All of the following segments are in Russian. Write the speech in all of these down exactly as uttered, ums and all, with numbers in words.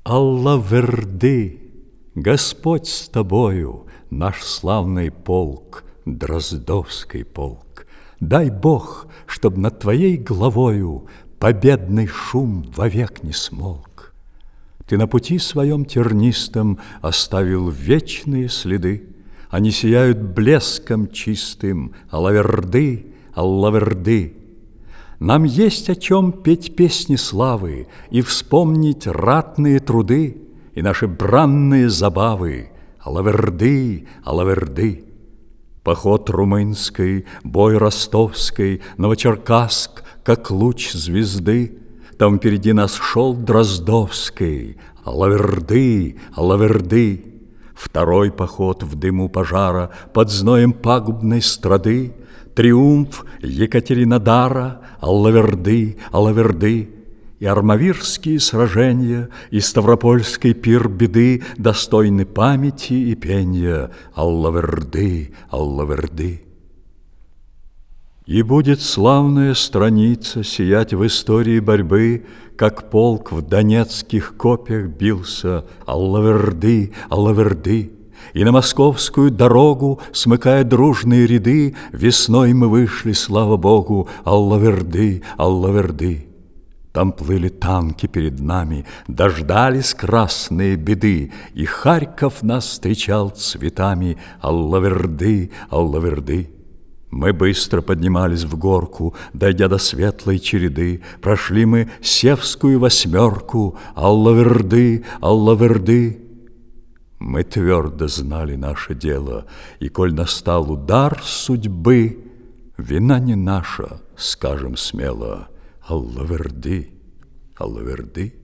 Алла-Верды, Господь с тобою, наш славный полк, Дроздовский полк. Дай Бог, чтоб над твоей главою победный шум вовек не смолк. Ты на пути своем тернистом оставил вечные следы, они сияют блеском чистым. Алла-Верды, Алла-Верды. Нам есть о чем петь песни славы и вспомнить ратные труды и наши бранные забавы. Алла-Верды, Алла-Верды. Поход румынской, бой ростовской, Новочеркасск, как луч звезды. Там впереди нас шел Дроздовский. Алла-Верды, Алла-Верды. Второй поход в дыму пожара под зноем пагубной страды. Триумф Екатеринодара, Алла-Верды, Алла-Верды. И армавирские сражения, и ставропольский пир беды достойны памяти и пенья. Алла-Верды, Алла-Верды. И будет славная страница сиять в истории борьбы, как полк в донецких копьях бился. Алла-Верды, Алла-Верды. И на московскую дорогу, смыкая дружные ряды, весной мы вышли, слава Богу. Алла-Верды, Алла-Верды. Там плыли танки перед нами, дождались красные беды, и Харьков нас встречал цветами. Алла-Верды, Алла-Верды. Мы быстро поднимались в горку, дойдя до светлой череды, прошли мы Севскую восьмерку. Алла-Верды, Алла-Верды. Мы твердо знали наше дело, и коль настал удар судьбы, вина не наша, скажем смело. Алла-Верды, Алла-Верды.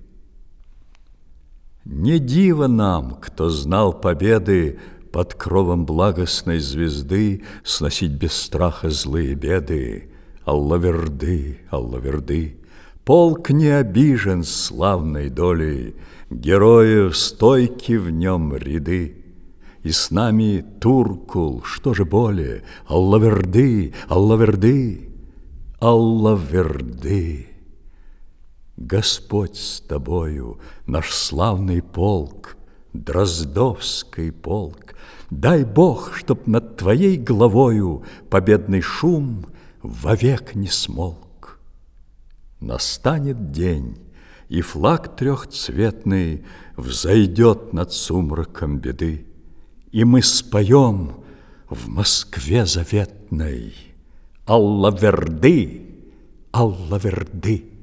Не диво нам, кто знал победы, под кровом благостной звезды сносить без страха злые беды. Алла-Верды, Алла-Верды. Полк не обижен славной долей, героев стойки в нем ряды. И с нами Туркул, что же более? Алла-Верды, Алла-Верды. Алла-Верды. Господь с тобою, наш славный полк, Дроздовский полк. Дай Бог, чтоб над твоей главою победный шум вовек не смолк. Настанет день, и флаг трехцветный взойдет над сумраком беды, и мы споем в Москве заветной: Алла-Верды, Алла-Верды.